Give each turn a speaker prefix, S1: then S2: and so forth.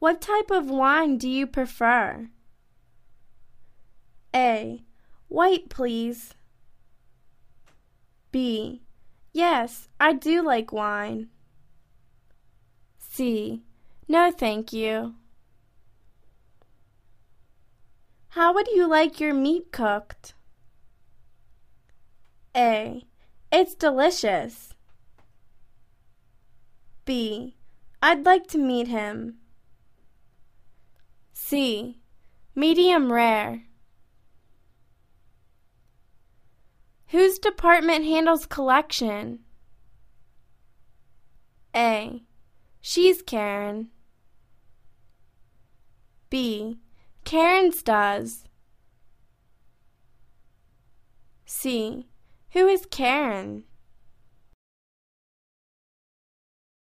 S1: What type of wine do you prefer? A. White, please. B. Yes, I do like wine. C. No, thank you. How would you like your meat cooked? A. It's delicious. B. I'd like to meet him. C. Medium rare. Whose department handles collection? A. She's Karen. B. Karen's does. C. Who is Karen?